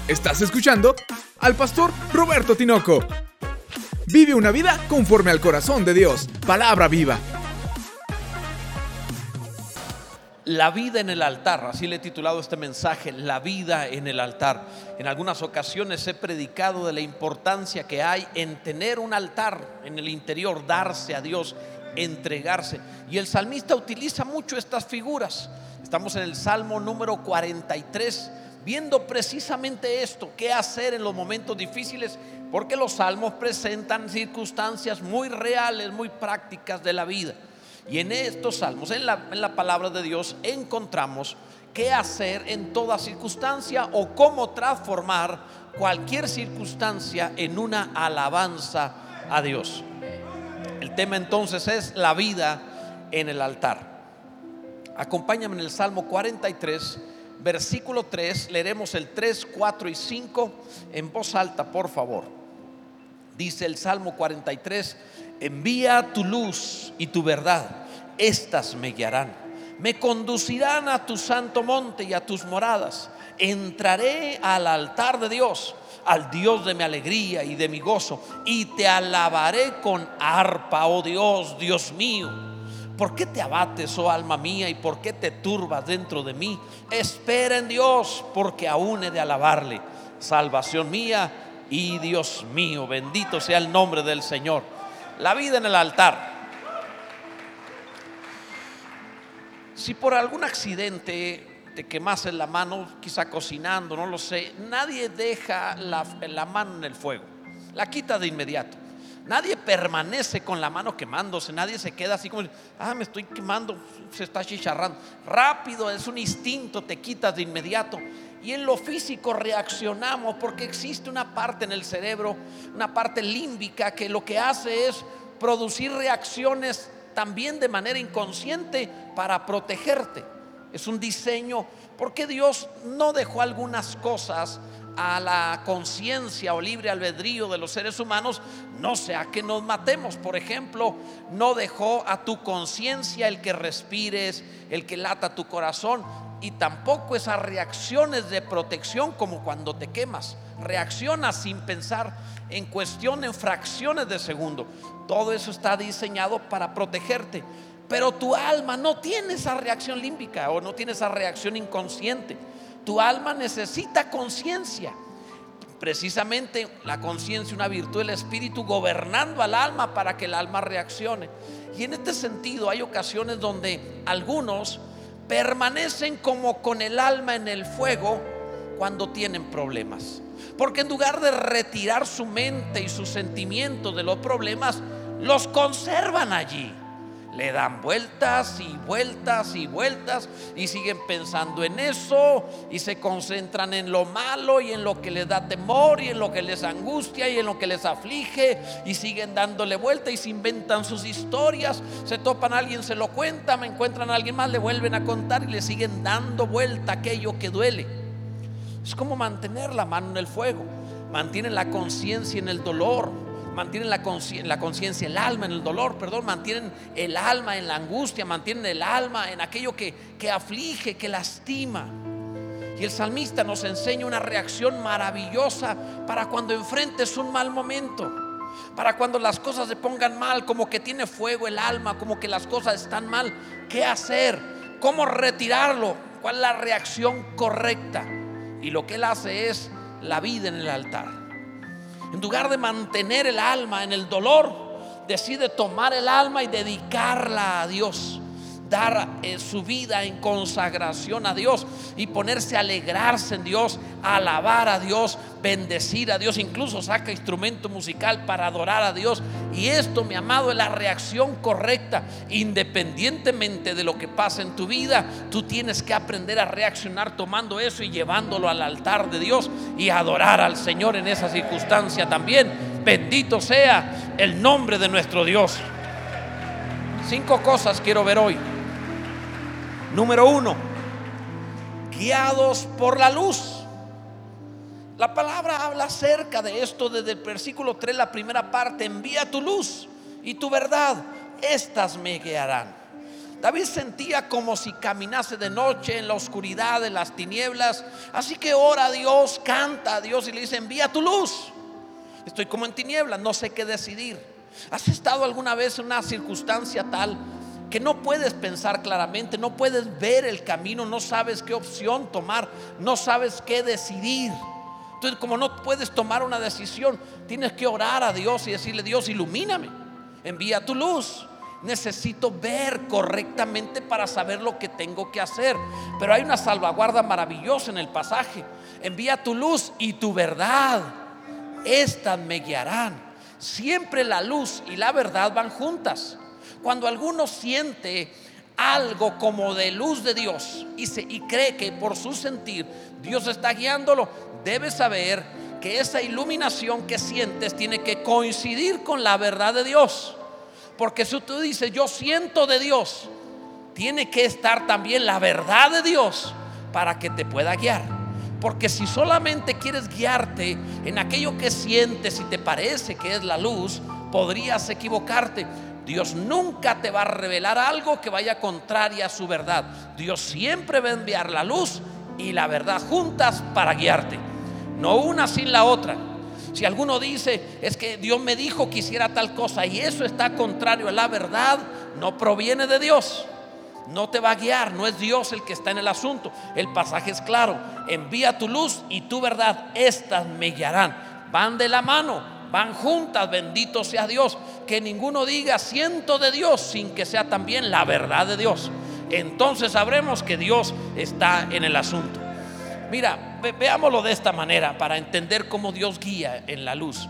Estás escuchando al pastor Roberto Tinoco. Vive una vida conforme al corazón de Dios. Palabra viva. La vida en el altar, así le he titulado este mensaje, la vida en el altar. En algunas ocasiones he predicado de la importancia que hay en tener un altar en el interior, darse a Dios, entregarse. Y el salmista utiliza mucho estas figuras. Estamos en el Salmo número 43, viendo precisamente esto, qué hacer en los momentos difíciles, porque los salmos presentan circunstancias muy reales, muy prácticas de la vida. Y en estos salmos, en la palabra de Dios, encontramos qué hacer en toda circunstancia o cómo transformar cualquier circunstancia en una alabanza a Dios. El tema entonces es la vida en el altar. Acompáñame en el Salmo 43, versículo 3, leeremos el 3, 4 y 5 en voz alta, por favor. Dice el Salmo 43: envía tu luz y tu verdad, estas me guiarán, me conducirán a tu santo monte y a tus moradas. Entraré al altar de Dios, al Dios de mi alegría y de mi gozo, y te alabaré con arpa, oh Dios, Dios mío. ¿Por qué te abates, oh alma mía, y por qué te turbas dentro de mí? Espera en Dios, porque aún he de alabarle, salvación mía y Dios mío. Bendito sea el nombre del Señor. La vida en el altar. Si por algún accidente te quemaste la mano, quizá cocinando, no lo sé, nadie deja la mano en el fuego, la quita de inmediato. Nadie permanece con la mano quemándose, nadie se queda así como, me estoy quemando, se está chicharrando. Rápido, es un instinto, te quitas de inmediato. Y en lo físico reaccionamos porque existe una parte en el cerebro, una parte límbica, que lo que hace es producir reacciones también de manera inconsciente para protegerte. Es un diseño, porque Dios no dejó algunas cosas a la conciencia o libre albedrío de los seres humanos, no sea que nos matemos. Por ejemplo, no dejó a tu conciencia el que respires, el que lata tu corazón, y tampoco esas reacciones de protección como cuando te quemas. Reaccionas sin pensar, en cuestión, en fracciones de segundo. Todo eso está diseñado para protegerte. Pero tu alma no tiene esa reacción límbica o no tiene esa reacción inconsciente. Tu alma necesita conciencia. Precisamente la conciencia, una virtud del espíritu gobernando al alma para que el alma reaccione. Y en este sentido hay ocasiones donde algunos permanecen como con el alma en el fuego cuando tienen problemas, porque en lugar de retirar su mente y sus sentimientos de los problemas, los conservan allí. Le dan vueltas y vueltas y vueltas y siguen pensando en eso, y se concentran en lo malo y en lo que les da temor y en lo que les angustia y en lo que les aflige, y siguen dándole vuelta y se inventan sus historias. Se topan a alguien, se lo cuenta, me encuentran a alguien más, le vuelven a contar y le siguen dando vuelta aquello que duele. Es como mantener la mano en el fuego. Mantienen la conciencia en el dolor, mantienen la conciencia, el alma en el dolor, mantienen el alma en la angustia, mantienen el alma en aquello que aflige, que lastima. Y el salmista nos enseña una reacción maravillosa para cuando enfrentes un mal momento, para cuando las cosas se pongan mal, como que tiene fuego el alma, como que las cosas están mal. ¿Qué hacer? ¿Cómo retirarlo? ¿Cuál es la reacción correcta? Y lo que él hace es la vida en el altar. En lugar de mantener el alma en el dolor, decide tomar el alma y dedicarla a Dios, dar su vida en consagración a Dios y ponerse a alegrarse en Dios, a alabar a Dios, bendecir a Dios. Incluso saca instrumento musical para adorar a Dios. Y esto, mi amado, es la reacción correcta. Independientemente de lo que pasa en tu vida, tú tienes que aprender a reaccionar tomando eso y llevándolo al altar de Dios y adorar al Señor en esa circunstancia también. Bendito sea el nombre de nuestro Dios. 5 cosas quiero ver hoy. Número 1, guiados por la luz. La palabra habla acerca de esto desde el versículo 3, la primera parte: envía tu luz y tu verdad, estas me guiarán. David sentía como si caminase de noche en la oscuridad, en las tinieblas. Así que ora a Dios, canta a Dios y le dice: envía tu luz. Estoy como en tinieblas, no sé qué decidir. ¿Has estado alguna vez en una circunstancia tal que no puedes pensar claramente, no puedes ver el camino, no sabes qué opción tomar, no sabes qué decidir? Entonces, como no puedes tomar una decisión, tienes que orar a Dios y decirle: Dios, ilumíname, envía tu luz. Necesito ver correctamente para saber lo que tengo que hacer. Pero hay una salvaguarda maravillosa en el pasaje: envía tu luz y tu verdad, estas me guiarán. Siempre la luz y la verdad van juntas. Cuando alguno siente algo como de luz de Dios y cree que por su sentir Dios está guiándolo, debe saber que esa iluminación que sientes tiene que coincidir con la verdad de Dios. Porque si tú dices: yo siento de Dios, tiene que estar también la verdad de Dios para que te pueda guiar. Porque si solamente quieres guiarte en aquello que sientes y te parece que es la luz, podrías equivocarte. Dios nunca te va a revelar algo que vaya contraria a su verdad. Dios siempre va a enviar la luz y la verdad juntas para guiarte, no una sin la otra. Si alguno dice: es que Dios me dijo que hiciera tal cosa, y eso está contrario a la verdad, no proviene de Dios, no te va a guiar, no es Dios el que está en el asunto. El pasaje es claro: envía tu luz y tu verdad, estas me guiarán. Van de la mano, van juntas, bendito sea Dios. Que ninguno diga: siento de Dios, sin que sea también la verdad de Dios. Entonces sabremos que Dios está en el asunto. Mira, veámoslo de esta manera para entender cómo Dios guía en la luz.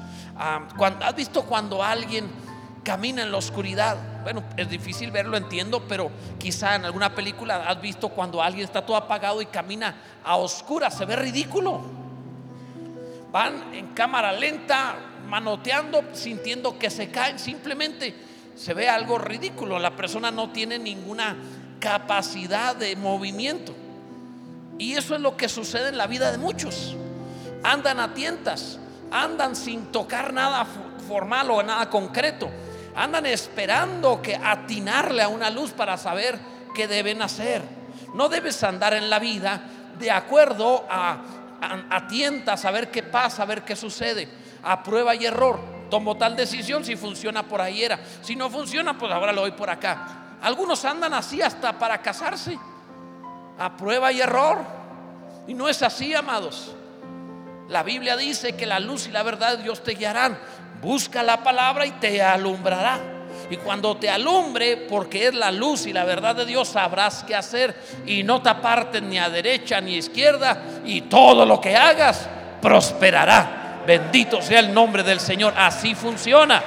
¿Has visto cuando alguien camina en la oscuridad? Bueno, es difícil verlo, entiendo, pero quizá en alguna película has visto cuando alguien está todo apagado y camina a oscuras. Se ve ridículo. Van en cámara lenta, manoteando, sintiendo que se caen. Simplemente se ve algo ridículo. La persona no tiene ninguna capacidad de movimiento. Y eso es lo que sucede en la vida de muchos. Andan a tientas, andan sin tocar nada formal o nada concreto. Andan esperando que atinarle a una luz para saber qué deben hacer. No debes andar en la vida de acuerdo a tientas, a ver qué pasa, a ver qué sucede, a prueba y error. Tomo tal decisión, si funciona por ahí era, si no funciona pues ahora lo doy por acá. Algunos andan así hasta para casarse, a prueba y error. Y no es así, amados. La Biblia dice que la luz y la verdad de Dios te guiarán. Busca la palabra y te alumbrará. Y cuando te alumbre, porque es la luz y la verdad de Dios, sabrás qué hacer. Y no te apartes ni a derecha ni a izquierda, y todo lo que hagas prosperará. Bendito sea el nombre del Señor. Así funciona.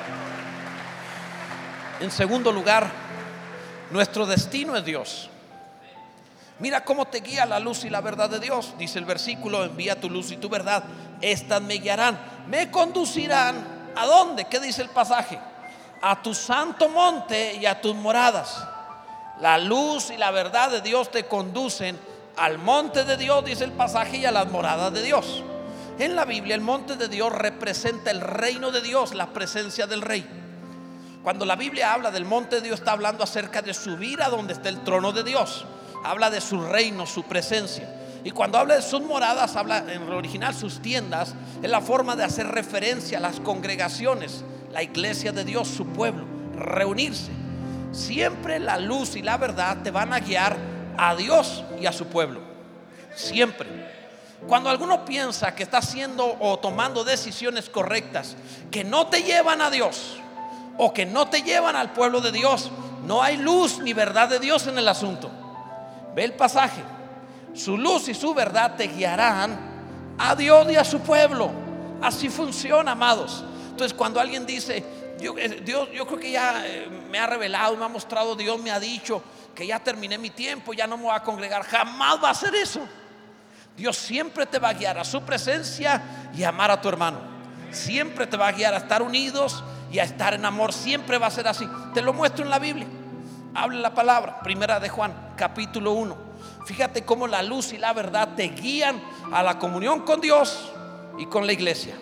En segundo lugar, nuestro destino es Dios. Mira cómo te guía la luz y la verdad de Dios. Dice el versículo: envía tu luz y tu verdad, estas me guiarán, me conducirán. ¿A dónde? ¿Qué dice el pasaje? A tu santo monte y a tus moradas. La luz y la verdad de Dios te conducen al monte de Dios, dice el pasaje, y a las moradas de Dios. En la Biblia el monte de Dios representa el reino de Dios, la presencia del Rey. Cuando la Biblia habla del monte de Dios, está hablando acerca de subir a donde está el trono de Dios. Habla de su reino, su presencia. Y cuando habla de sus moradas, habla en el original sus tiendas. Es la forma de hacer referencia a las congregaciones, la iglesia de Dios, su pueblo, reunirse. Siempre la luz y la verdad te van a guiar a Dios y a su pueblo. Siempre. Cuando alguno piensa que está haciendo o tomando decisiones correctas que no te llevan a Dios o que no te llevan al pueblo de Dios, no hay luz ni verdad de Dios en el asunto. Ve el pasaje: su luz y su verdad te guiarán a Dios y a su pueblo. Así funciona, amados. Entonces, cuando alguien dice: Dios, yo creo que ya me ha revelado, me ha mostrado, Dios me ha dicho que ya terminé mi tiempo, ya no me voy a congregar, jamás va a hacer eso. Dios siempre te va a guiar a su presencia y a amar a tu hermano. Siempre te va a guiar a estar unidos y a estar en amor. Siempre va a ser así. Te lo muestro en la Biblia. Habla la palabra, primera de Juan, capítulo 1. Fíjate cómo la luz y la verdad te guían a la comunión con Dios y con la iglesia.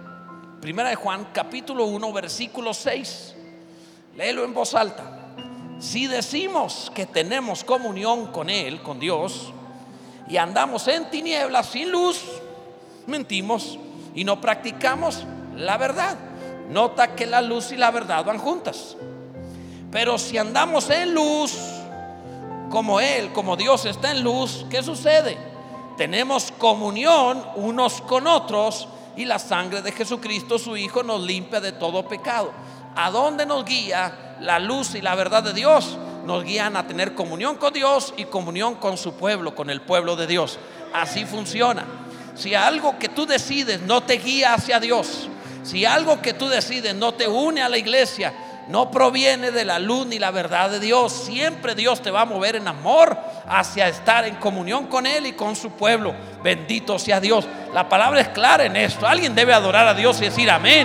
Primera de Juan, capítulo 1, versículo 6. Léelo en voz alta. Si decimos que tenemos comunión con Él, con Dios, y andamos en tinieblas sin luz, mentimos y no practicamos la verdad. Nota que la luz y la verdad van juntas. Pero si andamos en luz, como Él, como Dios está en luz, ¿qué sucede? Tenemos comunión unos con otros, y la sangre de Jesucristo, su Hijo, nos limpia de todo pecado. ¿A dónde nos guía la luz y la verdad de Dios? Nos guían a tener comunión con Dios y comunión con su pueblo, con el pueblo de Dios. Así funciona. Si algo que tú decides no te guía hacia Dios, si algo que tú decides no te une a la iglesia, no proviene de la luz ni la verdad de Dios. Siempre Dios te va a mover en amor hacia estar en comunión con Él y con su pueblo. Bendito sea Dios. La palabra es clara en esto. Alguien debe adorar a Dios y decir amén.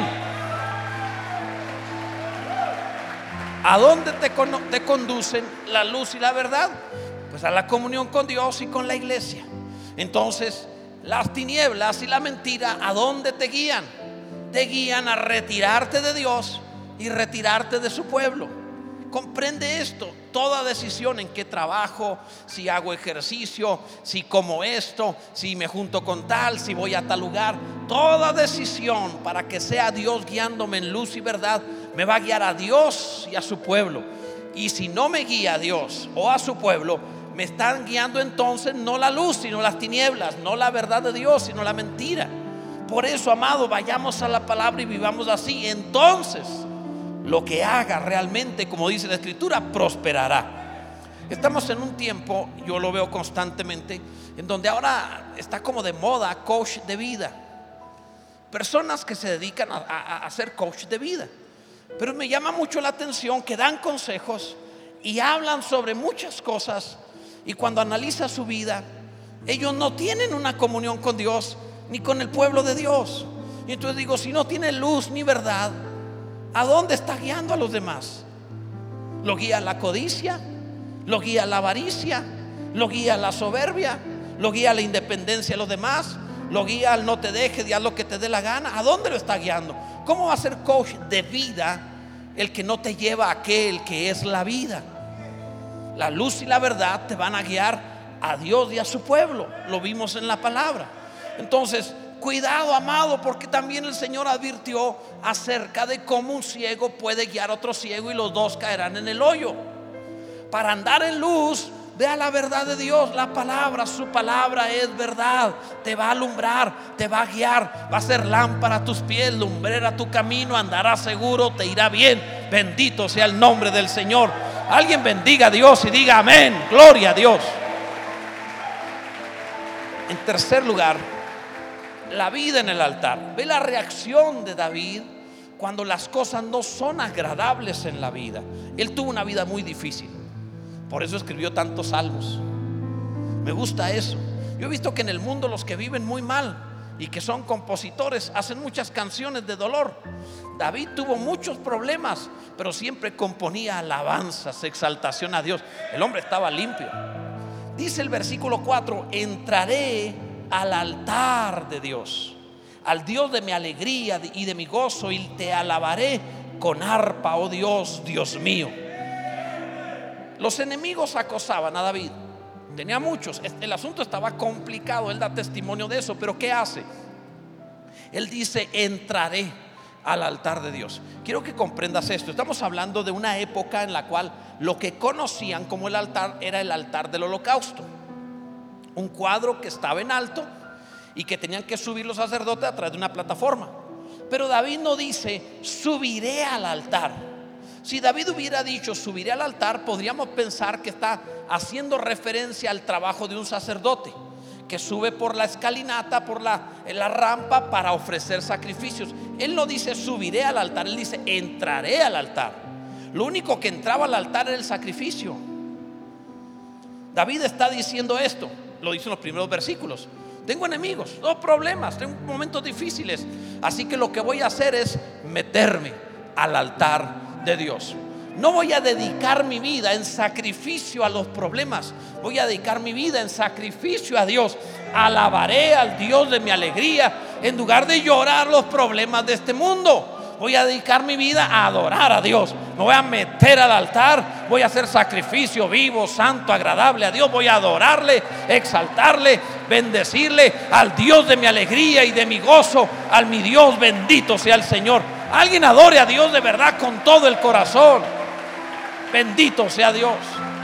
¿A dónde te conducen la luz y la verdad? Pues a la comunión con Dios y con la iglesia. Entonces, las tinieblas y la mentira, ¿a dónde te guían? Te guían a retirarte de Dios y retirarte de su pueblo. Comprende esto. Toda decisión en qué trabajo, si hago ejercicio, si como esto, si me junto con tal, si voy a tal lugar, toda decisión para que sea Dios guiándome en luz y verdad, me va a guiar a Dios y a su pueblo. Y si no me guía a Dios o a su pueblo, me están guiando entonces no la luz, sino las tinieblas, no la verdad de Dios, sino la mentira. Por eso, amado, vayamos a la palabra y vivamos así. Entonces, lo que haga realmente, como dice la Escritura, prosperará. Estamos en un tiempo, yo lo veo constantemente, en donde ahora está como de moda coach de vida. Personas que se dedican a ser coach de vida. Pero me llama mucho la atención que dan consejos y hablan sobre muchas cosas, y cuando analiza su vida, ellos no tienen una comunión con Dios ni con el pueblo de Dios. Y entonces digo, si no tiene luz ni verdad, ¿a dónde está guiando a los demás? ¿Lo guía la codicia? ¿Lo guía la avaricia? ¿Lo guía la soberbia? ¿Lo guía la independencia de los demás? ¿Lo guía al no te dejes y haz lo que te dé la gana? ¿A dónde lo está guiando? ¿Cómo va a ser coach de vida el que no te lleva a aquel que es la vida? La luz y la verdad te van a guiar a Dios y a su pueblo. Lo vimos en la palabra. Entonces, cuidado, amado, porque también el Señor advirtió acerca de cómo un ciego puede guiar a otro ciego y los dos caerán en el hoyo. Para andar en luz, vea la verdad de Dios, la palabra, su palabra es verdad. Te va a alumbrar, te va a guiar, va a ser lámpara a tus pies, lumbrera a tu camino, andarás seguro, te irá bien. Bendito sea el nombre del Señor. Alguien bendiga a Dios y diga amén, gloria a Dios. En tercer lugar, la vida en el altar. Ve la reacción de David cuando las cosas no son agradables en la vida. Él tuvo una vida muy difícil, por eso escribió tantos salmos. Me gusta eso. Yo he visto que en el mundo los que viven muy mal y que son compositores hacen muchas canciones de dolor. David tuvo muchos problemas, pero siempre componía alabanzas, exaltación a Dios. El hombre estaba limpio. Dice el versículo 4: entraré al altar de Dios, al Dios de mi alegría y de mi gozo, y te alabaré con arpa, oh Dios, Dios mío. Los enemigos acosaban a David, tenía muchos. El asunto estaba complicado, él da testimonio de eso. Pero ¿qué hace? Él dice: entraré al altar de Dios. Quiero que comprendas esto. Estamos hablando de una época en la cual lo que conocían como el altar era el altar del holocausto, un cuadro que estaba en alto y que tenían que subir los sacerdotes a través de una plataforma. Pero David no dice subiré al altar. Si David hubiera dicho subiré al altar, podríamos pensar que está haciendo referencia al trabajo de un sacerdote que sube por la escalinata, por la rampa, para ofrecer sacrificios. Él no dice subiré al altar, él dice entraré al altar. Lo único que entraba al altar era el sacrificio. David está diciendo esto, lo dice en los primeros versículos: tengo enemigos, tengo problemas, tengo momentos difíciles, así que lo que voy a hacer es meterme al altar de Dios. No voy a dedicar mi vida en sacrificio a los problemas, voy a dedicar mi vida en sacrificio a Dios. Alabaré al Dios de mi alegría en lugar de llorar los problemas de este mundo. voy a dedicar mi vida a adorar a Dios. Me voy a meter al altar, voy a hacer sacrificio vivo, santo, agradable a Dios. Voy a adorarle, exaltarle, bendecirle al Dios de mi alegría y de mi gozo, al mi Dios, bendito sea el Señor. Alguien adore a Dios de verdad con todo el corazón. Bendito sea Dios.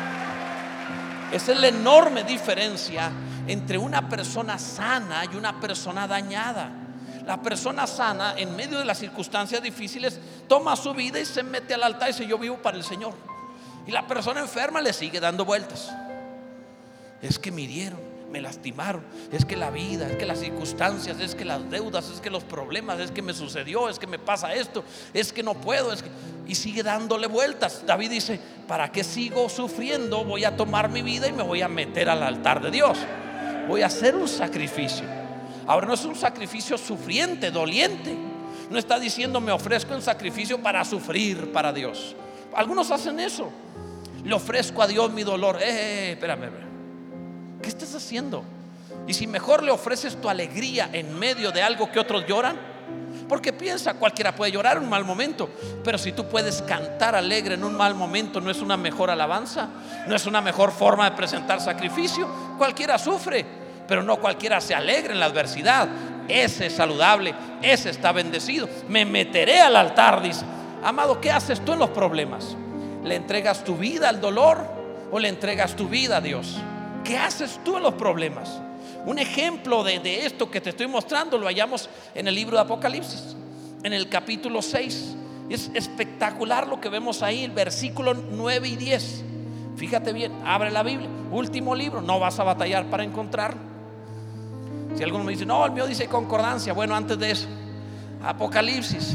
Esa es la enorme diferencia entre una persona sana y una persona dañada. La persona sana, en medio de las circunstancias difíciles, toma su vida y se mete al altar y dice: yo vivo para el Señor. Y la persona enferma le sigue dando vueltas. Es que me hirieron, me lastimaron, es que la vida, es que las circunstancias, es que las deudas, es que los problemas, es que me sucedió, es que me pasa esto, es que no puedo, es que... y sigue dándole vueltas. David dice: ¿para qué sigo sufriendo? Voy a tomar mi vida y me voy a meter al altar de Dios. Voy a hacer un sacrificio. Ahora, no es un sacrificio sufriente, doliente. No está diciendo: me ofrezco en sacrificio para sufrir para Dios. Algunos hacen eso. Le ofrezco a Dios mi dolor. Espérame. ¿Qué estás haciendo? Y si mejor le ofreces tu alegría en medio de algo que otros lloran. Porque piensa, cualquiera puede llorar en un mal momento, pero si tú puedes cantar alegre en un mal momento, ¿no es una mejor alabanza? ¿No es una mejor forma de presentar sacrificio? Cualquiera sufre, pero no cualquiera se alegra en la adversidad. Ese es saludable, ese está bendecido. Me meteré al altar, dice. Amado, ¿qué haces tú en los problemas? ¿Le entregas tu vida al dolor o le entregas tu vida a Dios? ¿Qué haces tú en los problemas? Un ejemplo de esto que te estoy mostrando lo hallamos en el libro de Apocalipsis, en el capítulo 6. Es espectacular lo que vemos ahí, el versículo 9 y 10. Fíjate bien, abre la Biblia, último libro, no vas a batallar para encontrarlo. Si alguno me dice: no, el mío dice concordancia. Bueno, antes de eso, Apocalipsis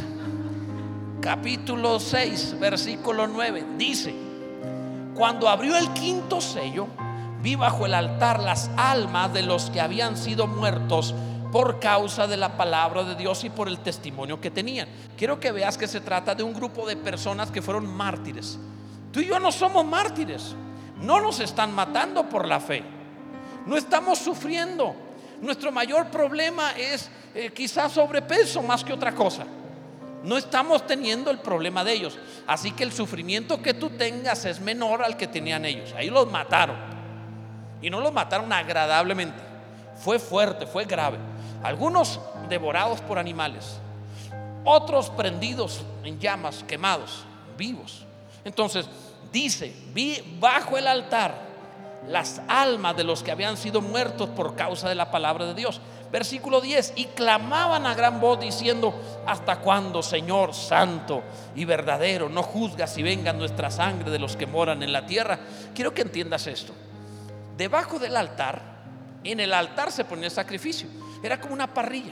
capítulo 6 versículo 9 dice: cuando abrió el quinto sello, vi bajo el altar las almas de los que habían sido muertos por causa de la palabra de Dios y por el testimonio que tenían. Quiero que veas que se trata de un grupo de personas que fueron mártires. Tú y yo no somos mártires. No nos están matando por la fe. No estamos sufriendo. Nuestro mayor problema es quizás sobrepeso más que otra cosa. No estamos teniendo el problema de ellos. Así que el sufrimiento que tú tengas es menor al que tenían ellos. Ahí los mataron. Y no los mataron agradablemente. Fue fuerte, fue grave. Algunos devorados por animales, otros prendidos en llamas, quemados, vivos. Entonces dice: vi bajo el altar las almas de los que habían sido muertos por causa de la palabra de Dios. Versículo 10: y clamaban a gran voz diciendo: ¿hasta cuándo, Señor santo y verdadero, no juzgas y venga nuestra sangre de los que moran en la tierra? Quiero que entiendas esto. Debajo del altar, en el altar se ponía el sacrificio. Era como una parrilla.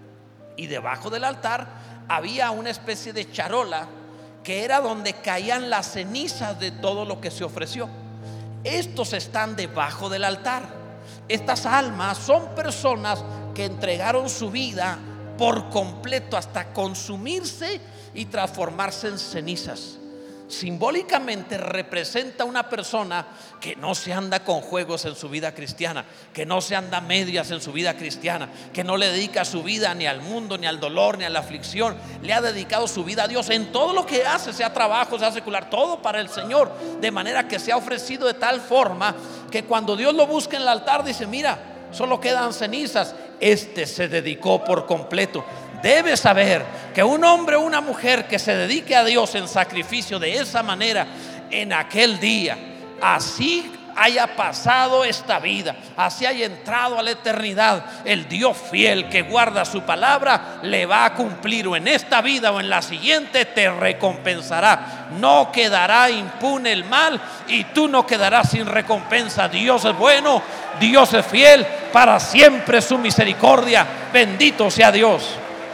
Y debajo del altar había una especie de charola, que era donde caían las cenizas de todo lo que se ofreció. Estos están debajo del altar. Estas almas son personas que entregaron su vida por completo hasta consumirse y transformarse en cenizas. Simbólicamente representa una persona que no se anda con juegos en su vida cristiana, que no se anda a medias en su vida cristiana, que no le dedica su vida ni al mundo, ni al dolor, ni a la aflicción. Le ha dedicado su vida a Dios en todo lo que hace, sea trabajo, sea secular, todo para el Señor. De manera que se ha ofrecido de tal forma que cuando Dios lo busca en el altar dice: mira, solo quedan cenizas. Este se dedicó por completo. Debes saber que un hombre o una mujer que se dedique a Dios en sacrificio de esa manera, en aquel día, así haya pasado esta vida, así haya entrado a la eternidad, el Dios fiel que guarda su palabra le va a cumplir, o en esta vida o en la siguiente te recompensará. No quedará impune el mal y tú no quedarás sin recompensa. Dios es bueno, Dios es fiel, para siempre su misericordia. Bendito sea Dios.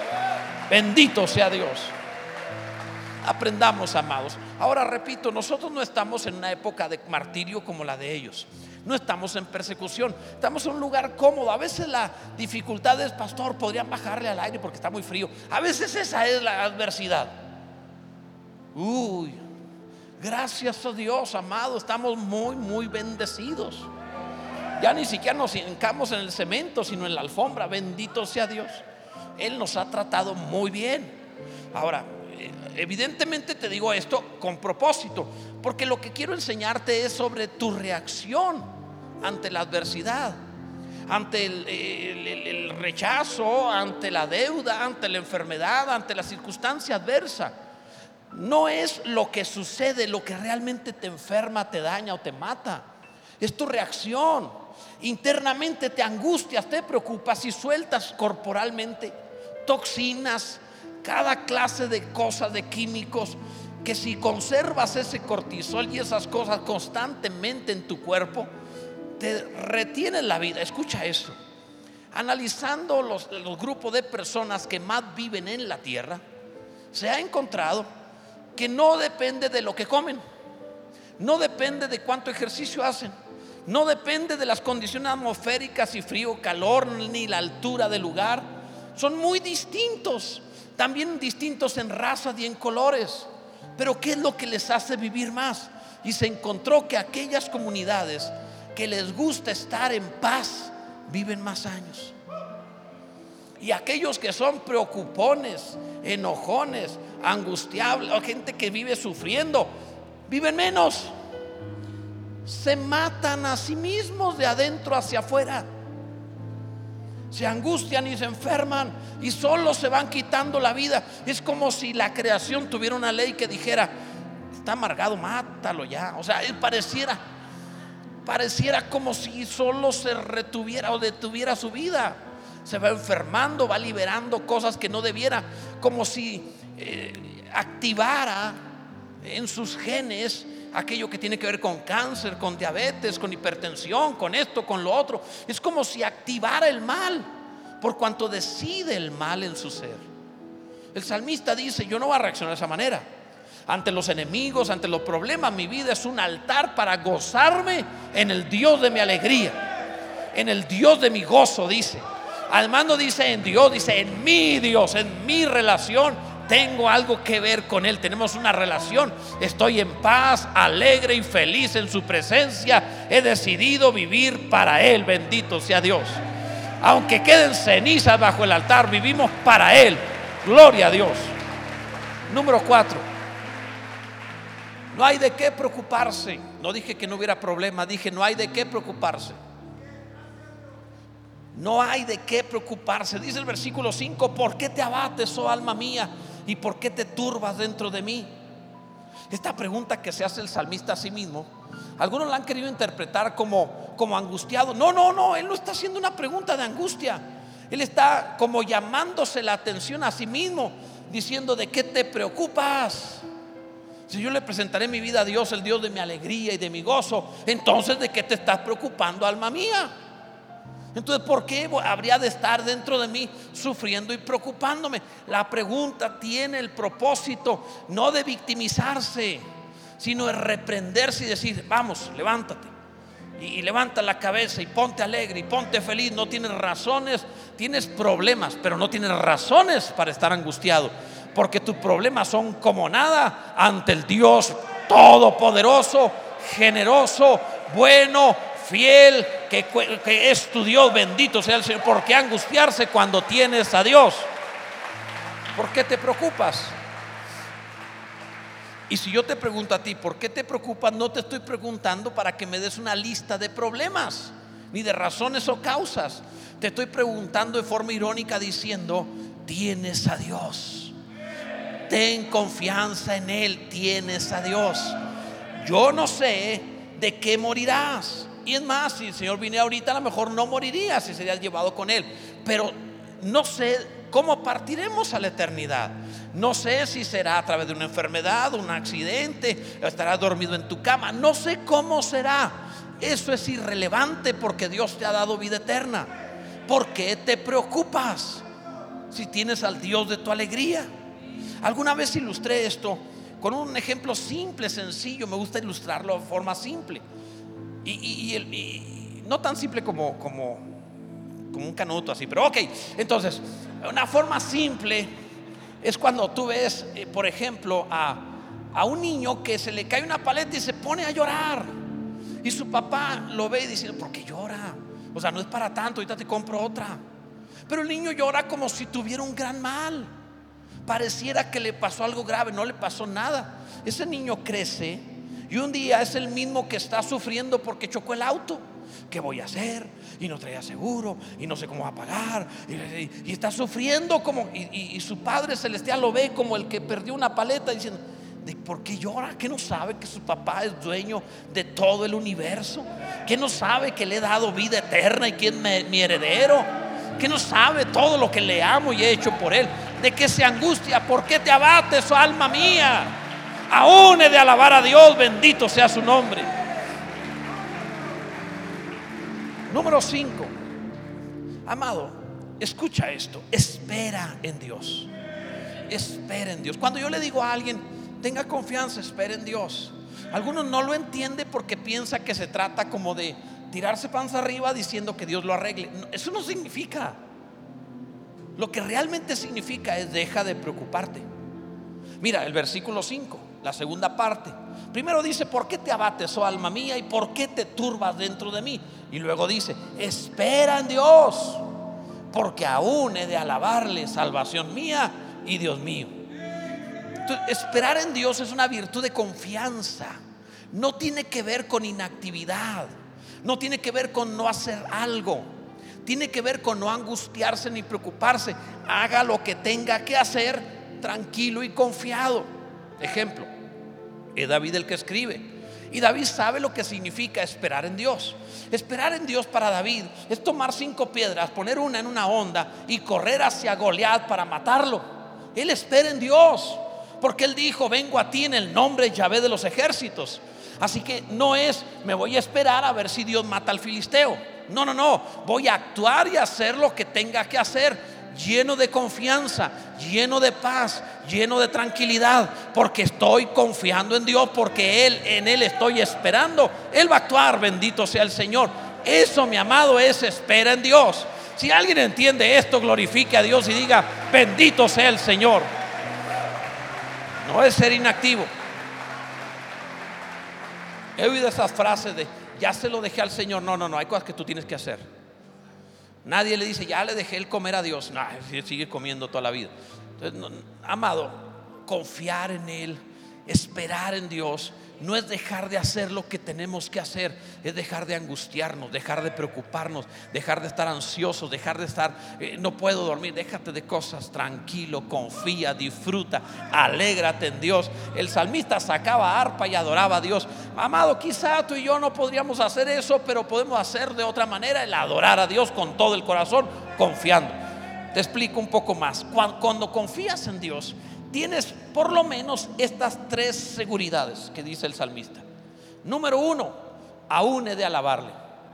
Bendito sea Dios. Aprendamos, amados. Ahora repito, nosotros no estamos en una época de martirio como la de ellos. No estamos en persecución. Estamos en un lugar cómodo. A veces la dificultad es: pastor, podrían bajarle al aire porque está muy frío. A veces esa es la adversidad. Gracias a Dios, amado. Estamos muy, muy bendecidos. Ya ni siquiera nos hincamos en el cemento, sino en la alfombra. Bendito sea Dios. Él nos ha tratado muy bien. Ahora, evidentemente te digo esto con propósito, porque lo que quiero enseñarte es sobre tu reacción ante la adversidad, ante el rechazo, ante la deuda, ante la enfermedad, ante la circunstancia adversa. No es lo que sucede lo que realmente te enferma, te daña o te mata. Es tu reacción. Internamente te angustias, te preocupas y sueltas corporalmente toxinas, cada clase de cosas, de químicos, que si conservas ese cortisol y esas cosas constantemente en tu cuerpo, te retienen la vida. Escucha eso. Analizando los grupos de personas que más viven en la tierra, se ha encontrado que no depende de lo que comen, no depende de cuánto ejercicio hacen, no depende de las condiciones atmosféricas y frío, calor, ni la altura del lugar. Son muy distintos, también distintos en razas y en colores. Pero ¿qué es lo que les hace vivir más? Y se encontró que aquellas comunidades que les gusta estar en paz viven más años. Y aquellos que son preocupones, enojones, angustiables, o gente que vive sufriendo, viven menos. Se matan a sí mismos de adentro hacia afuera. Se angustian y se enferman y solo se van quitando la vida. Es como si la creación tuviera una ley que dijera: está amargado, mátalo ya. O sea, él pareciera como si solo se retuviera o detuviera su vida. Se va enfermando, va liberando cosas que no debiera, como si activara en sus genes aquello que tiene que ver con cáncer, con diabetes, con hipertensión, con esto, con lo otro. Es como si activara el mal, por cuanto decide el mal en su ser. El salmista dice: yo no voy a reaccionar de esa manera. Ante los enemigos, ante los problemas, mi vida es un altar para gozarme en el Dios de mi alegría, en el Dios de mi gozo, dice. Además no dice en Dios, dice en mi Dios, en mi relación. Tengo algo que ver con Él, tenemos una relación. Estoy en paz, alegre y feliz en su presencia. He decidido vivir para Él, bendito sea Dios. Aunque queden cenizas bajo el altar, vivimos para Él. Gloria a Dios. Número 4. No hay de qué preocuparse. No dije que no hubiera problema, dije no hay de qué preocuparse. No hay de qué preocuparse. Dice el versículo 5: ¿por qué te abates, oh alma mía? ¿Y por qué te turbas dentro de mí? Esta pregunta que se hace el salmista a sí mismo, algunos la han querido interpretar como angustiado. No, él no está haciendo una pregunta de angustia. Él está como llamándose la atención a sí mismo, diciendo: ¿de qué te preocupas? Si yo le presentaré mi vida a Dios, el Dios de mi alegría y de mi gozo, entonces ¿de qué te estás preocupando, alma mía? Entonces, ¿por qué habría de estar dentro de mí sufriendo y preocupándome? La pregunta tiene el propósito no de victimizarse, sino de reprenderse y decir: vamos, levántate y levanta la cabeza y ponte alegre y ponte feliz. No tienes razones, tienes problemas, pero no tienes razones para estar angustiado, porque tus problemas son como nada ante el Dios todopoderoso, generoso, bueno, fiel, que es tu Dios. Bendito sea el Señor. ¿Por qué angustiarse cuando tienes a Dios? ¿Por qué te preocupas? Y si yo te pregunto a ti, ¿por qué te preocupas? No te estoy preguntando para que me des una lista de problemas, ni de razones o causas. Te estoy preguntando de forma irónica diciendo: tienes a Dios, ten confianza en Él, tienes a Dios. Yo no sé de qué morirás. Y es más, si el Señor viniera ahorita, a lo mejor no morirías si serías llevado con Él. Pero no sé cómo partiremos a la eternidad. No sé si será a través de una enfermedad, un accidente, estarás dormido en tu cama. No sé cómo será. Eso es irrelevante, porque Dios te ha dado vida eterna. ¿Por qué te preocupas si tienes al Dios de tu alegría? Alguna vez ilustré esto con un ejemplo simple, sencillo. Me gusta ilustrarlo de forma simple. Y no tan simple como un canuto así, pero ok. Entonces, una forma simple es cuando tú ves, por ejemplo, a un niño que se le cae una paleta y se pone a llorar, y su papá lo ve y dice: ¿por qué llora? O sea, no es para tanto, ahorita te compro otra. Pero el niño llora como si tuviera un gran mal, pareciera que le pasó algo grave. No le pasó nada. Ese niño crece y un día es el mismo que está sufriendo porque chocó el auto. ¿Qué voy a hacer? Y no traía seguro y no sé cómo va a pagar y está sufriendo como, y su Padre Celestial lo ve como el que perdió una paleta, diciendo: ¿por qué llora? ¿Qué no sabe que su papá es dueño de todo el universo? ¿Qué no sabe que le he dado vida eterna y que es mi heredero? ¿Qué no sabe todo lo que le amo y he hecho por él? ¿De qué se angustia? ¿Por qué te abates, oh alma mía? Aún he de alabar a Dios, bendito sea su nombre. Número 5. Amado, escucha esto: espera en Dios. Espera en Dios. Cuando yo le digo a alguien: tenga confianza, espera en Dios, algunos no lo entienden porque piensa que se trata como de tirarse panza arriba diciendo que Dios lo arregle. Eso no significa. Lo que realmente significa es: deja de preocuparte. Mira el versículo 5, la segunda parte. Primero dice: ¿por qué te abates, oh alma mía? ¿Y por qué te turbas dentro de mí? Y luego dice: espera en Dios, porque aún he de alabarle, salvación mía y Dios mío. Entonces, esperar en Dios es una virtud de confianza. No tiene que ver con inactividad, no tiene que ver con no hacer algo, tiene que ver con no angustiarse ni preocuparse. Haga lo que tenga que hacer tranquilo y confiado. Ejemplo, es David el que escribe, y David sabe lo que significa esperar en Dios. Esperar en Dios para David es tomar 5 piedras, poner una en una honda y correr hacia Goliat para matarlo. Él espera en Dios, porque él dijo: vengo a ti en el nombre de Yahvé de los ejércitos. Así que no es: me voy a esperar a ver si Dios mata al filisteo. No, voy a actuar y hacer lo que tenga que hacer, lleno de confianza, lleno de paz, lleno de tranquilidad, porque estoy confiando en Dios, porque en Él estoy esperando. Él va a actuar, bendito sea el Señor. Eso, mi amado, es espera en Dios. Si alguien entiende esto, glorifique a Dios y diga: bendito sea el Señor. No es ser inactivo. He oído esas frases de: ya se lo dejé al Señor. No, hay cosas que tú tienes que hacer. Nadie le dice: ya le dejé el comer a Dios. No, sigue comiendo toda la vida. Entonces, amado, confiar en Él, esperar en Dios, no es dejar de hacer lo que tenemos que hacer, es dejar de angustiarnos, dejar de preocuparnos, dejar de estar ansiosos, dejar de estar no puedo dormir. Déjate de cosas, tranquilo, confía, disfruta, alégrate en Dios. El salmista sacaba arpa y adoraba a Dios. Amado, quizá tú y yo no podríamos hacer eso, pero podemos hacer de otra manera: el adorar a Dios con todo el corazón, confiando. Te explico un poco más. Cuando confías en Dios, tienes por lo menos estas 3 seguridades que dice el salmista. Número 1, aún he de alabarle.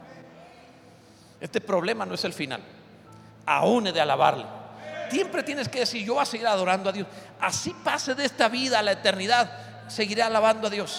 Este problema no es el final. Aún he de alabarle. Siempre tienes que decir: yo voy a seguir adorando a Dios. Así pase de esta vida a la eternidad, seguiré alabando a Dios.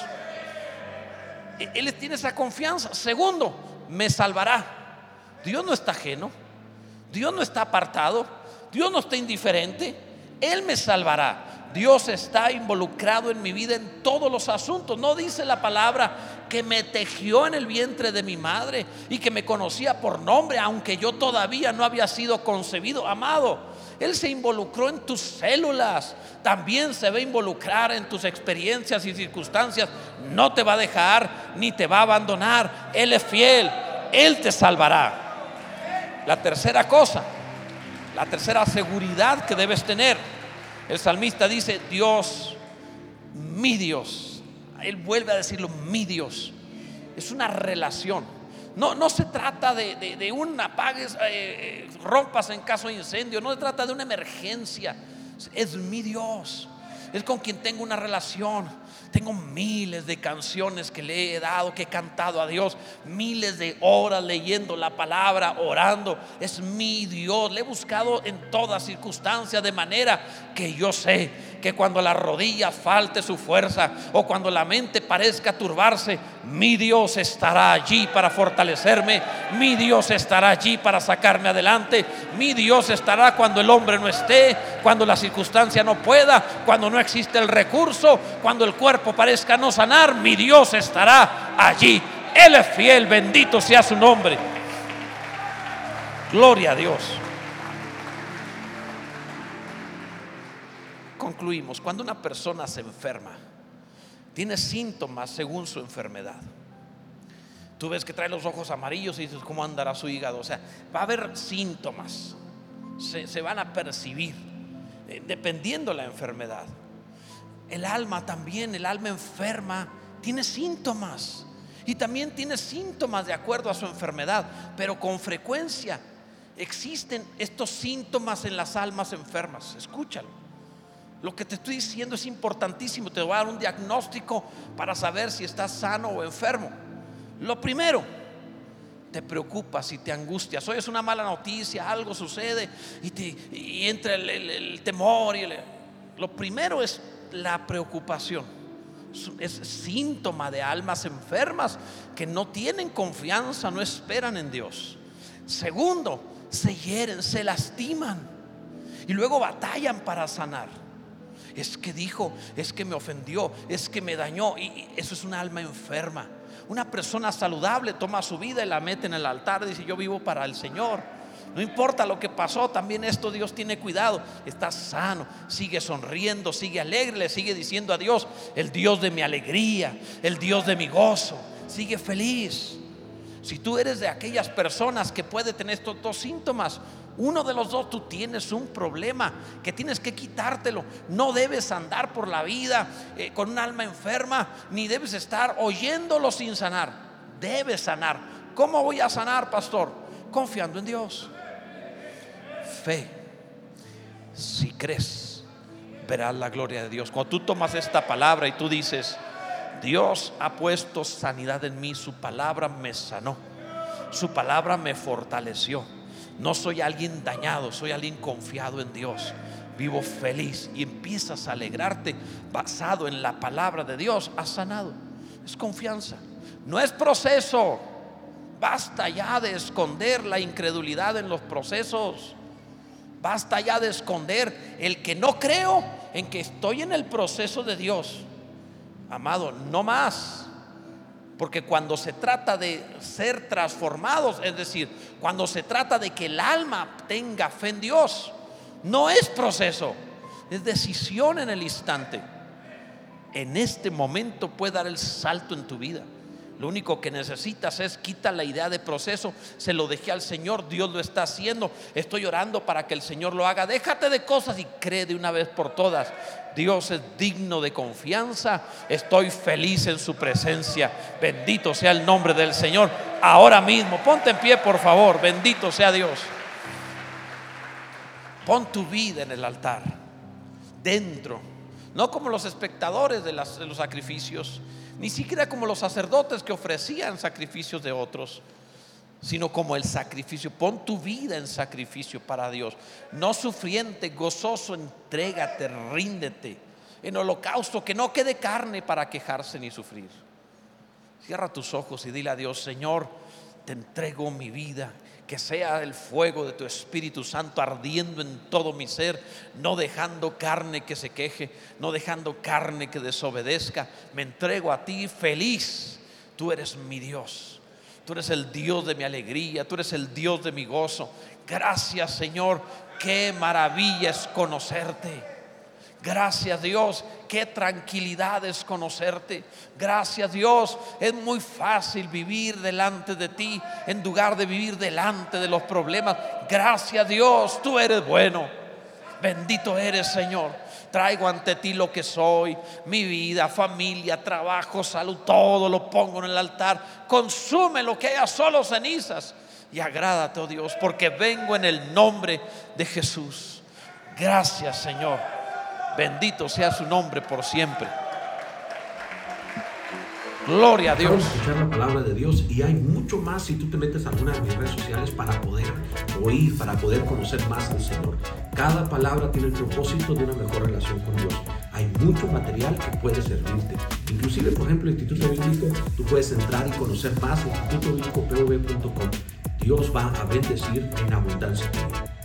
Él tiene esa confianza. Segundo, me salvará. Dios no está ajeno, Dios no está apartado, Dios no está indiferente. Él me salvará. Dios está involucrado en mi vida en todos los asuntos. No dice la palabra que me tejió en el vientre de mi madre y que me conocía por nombre, aunque yo todavía no había sido concebido? Amado, Él se involucró en tus células. También se va a involucrar en tus experiencias y circunstancias. No te va a dejar ni te va a abandonar. Él es fiel, Él te salvará. La tercera cosa, la tercera seguridad que debes tener, el salmista dice: Dios, mi Dios. Él vuelve a decirlo: mi Dios. Es una relación. No se trata de un apagues, rompas en caso de incendio. No se trata de una emergencia. Es mi Dios. Es con quien tengo una relación. Tengo miles de canciones que le he dado, que he cantado a Dios, miles de horas leyendo la palabra, orando. Es mi Dios. Le he buscado en todas circunstancias, de manera que yo sé que cuando la rodilla falte su fuerza o cuando la mente parezca turbarse, mi Dios estará allí para fortalecerme. Mi Dios estará allí para sacarme adelante. Mi Dios estará cuando el hombre no esté, cuando la circunstancia no pueda, cuando no existe el recurso, cuando el cuerpo parezca no sanar. Mi Dios estará allí. Él es fiel, bendito sea su nombre. Gloria a Dios. concluimos? Cuando una persona se enferma, tiene síntomas según su enfermedad. Tú ves que trae los ojos amarillos y dices, ¿cómo andará su hígado? O sea, va a haber síntomas, se van a percibir dependiendo de la enfermedad. El alma también, el alma enferma tiene síntomas, y también tiene síntomas de acuerdo a su enfermedad, pero con frecuencia existen estos síntomas en las almas enfermas. Escúchalo, lo que te estoy diciendo es importantísimo. Te voy a dar un diagnóstico para saber si estás sano o enfermo. Lo primero, te preocupas y te angustias. Oyes una mala noticia, algo sucede y entra el temor lo primero es la preocupación. Es síntoma de almas enfermas que no tienen confianza, no esperan en Dios. Segundo, se hieren, se lastiman y luego batallan para sanar. Es que dijo, es que me ofendió, es que me dañó, y eso es una alma enferma. Una persona saludable toma su vida y la mete en el altar y dice, yo vivo para el Señor, no importa lo que pasó, también esto Dios tiene cuidado. Está sano, sigue sonriendo, sigue alegre, le sigue diciendo a Dios, el Dios de mi alegría, el Dios de mi gozo. Sigue feliz. Si tú eres de aquellas personas que puede tener estos dos síntomas, uno de los dos, tú tienes un problema que tienes que quitártelo. No debes andar por la vida con un alma enferma, ni debes estar oyéndolo sin sanar. Debes sanar. ¿Cómo voy a sanar, pastor? Confiando en Dios. Fe. Si crees, verás la gloria de Dios. Cuando tú tomas esta palabra y tú dices, Dios ha puesto sanidad en mí, su palabra me sanó, su palabra me fortaleció. No soy alguien dañado, soy alguien confiado en Dios. Vivo feliz y empiezas a alegrarte basado en la palabra de Dios. Has sanado. Es confianza, no es proceso. Basta ya de esconder la incredulidad en los procesos. Basta ya de esconder el que no creo en que estoy en el proceso de Dios. Amado, no más. Porque cuando se trata de ser transformados, es decir, cuando se trata de que el alma tenga fe en Dios, no es proceso, es decisión en el instante. En este momento puede dar el salto en tu vida. Lo único que necesitas es quita la idea de proceso. Se lo dejé al Señor, Dios lo está haciendo. Estoy orando para que el Señor lo haga. Déjate de cosas y cree de una vez por todas. Dios es digno de confianza. Estoy feliz en su presencia. Bendito sea el nombre del Señor. Ahora mismo, ponte en pie, por favor. Bendito sea Dios. Pon tu vida en el altar, dentro, no como los espectadores de los sacrificios, ni siquiera como los sacerdotes que ofrecían sacrificios de otros, sino como el sacrificio. Pon tu vida en sacrificio para Dios, no sufriente, gozoso. Entrégate, ríndete en holocausto, que no quede carne para quejarse ni sufrir. Cierra tus ojos y dile a Dios, Señor, te entrego mi vida. Que sea el fuego de tu Espíritu Santo ardiendo en todo mi ser, no dejando carne que se queje, no dejando carne que desobedezca. Me entrego a ti feliz. Tú eres mi Dios, tú eres el Dios de mi alegría, tú eres el Dios de mi gozo. Gracias, Señor, qué maravilla es conocerte. Gracias, Dios, qué tranquilidad es conocerte. Gracias, Dios, es muy fácil vivir delante de ti en lugar de vivir delante de los problemas. Gracias, Dios, tú eres bueno. Bendito eres, Señor. Traigo ante ti lo que soy, mi vida, familia, trabajo, salud, todo lo pongo en el altar. Consume lo que haya, solo cenizas, y agrádate, oh Dios, porque vengo en el nombre de Jesús. Gracias, Señor. Bendito sea su nombre por siempre. Gloria a Dios. Vamos a escuchar la palabra de Dios, y hay mucho más si tú te metes a alguna de mis redes sociales para poder oír, para poder conocer más del Señor. Cada palabra tiene el propósito de una mejor relación con Dios. Hay mucho material que puede servirte. Inclusive, por ejemplo, el Instituto Bíblico, tú puedes entrar y conocer más en institutobiblicopv.com. Dios va a bendecir en abundancia.